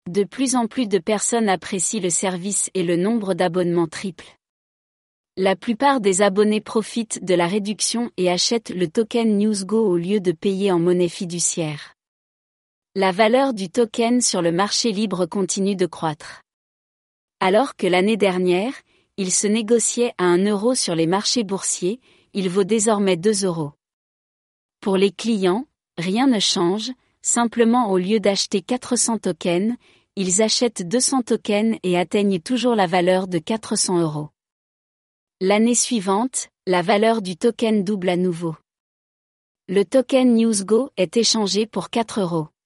De plus en plus de personnes apprécient le service et le nombre d'abonnements triple. La plupart des abonnés profitent de la réduction et achètent le token NewsGo au lieu de payer en monnaie fiduciaire. La valeur du token sur le marché libre continue de croître. Alors que l'année dernière, il se négociait à 1 euro sur les marchés boursiers, il vaut désormais 2 euros. Pour les clients, rien ne change, simplement au lieu d'acheter 400 tokens, ils achètent 200 tokens et atteignent toujours la valeur de 400 euros. L'année suivante, la valeur du token double à nouveau. Le token NewsGo est échangé pour 4 euros.